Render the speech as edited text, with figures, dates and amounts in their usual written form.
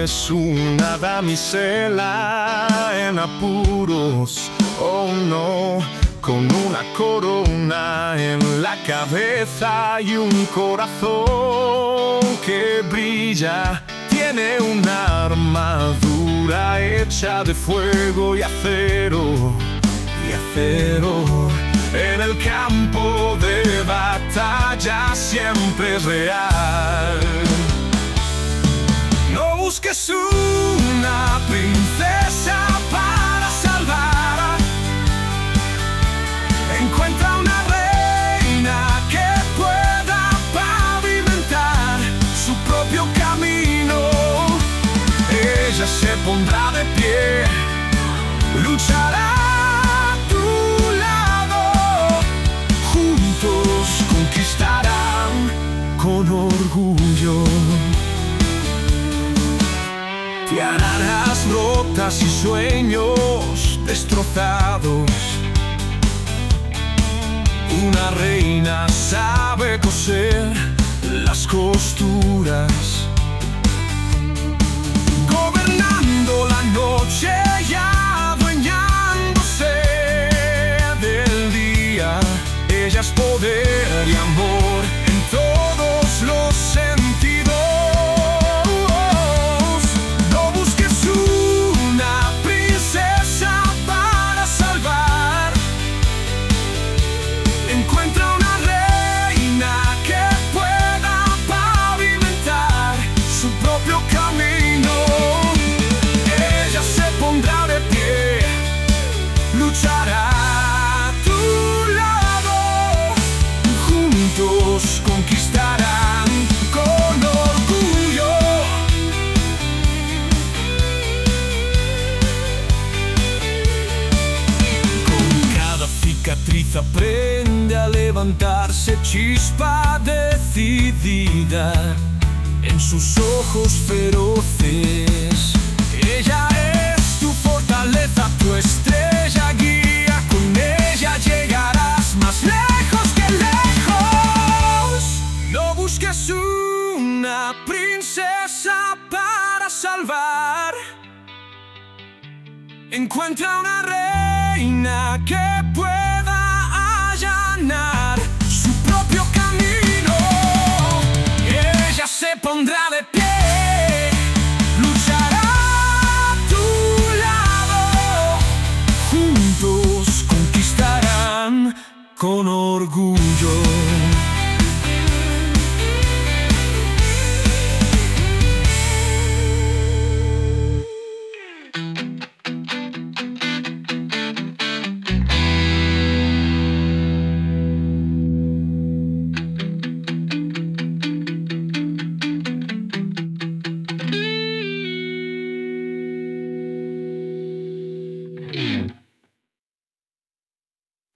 es una damisela en apuros, oh no, con una corona en la cabeza y un corazón que brilla. Tiene una armadura hecha de fuego y acero, en el campo de batalla siempre es real. No busques una princesa para salvar, encuentra una reina que pueda pavimentar su propio camino. Ella se pondrá de pie, luchará a tu lado, juntos conquistarán con orgullo. Tiaranas rotas y sueños destrozados. Una reina sabe coser las costuras, gobernando la noche y adueñándose del día. Ella es poder y amor en todos los sentidos. No busques una princesa para salvar, encuentra una reina que pueda pavimentar su propio camino. Ella se pondrá de pie, luchará a tu lado, juntos conquistarán con orgullo. Con cada cicatriz aprende a levantarse, chispa decidida en sus ojos feroces. Ella es tu fortaleza, tu estrella guía. Con ella llegarás más lejos que lejos. No busques una princesa para salvar, encuentra una reina que pueda allanar su propio camino. Ella se pondrá de pie, luchará a tu lado, juntos conquistarán con orgullo.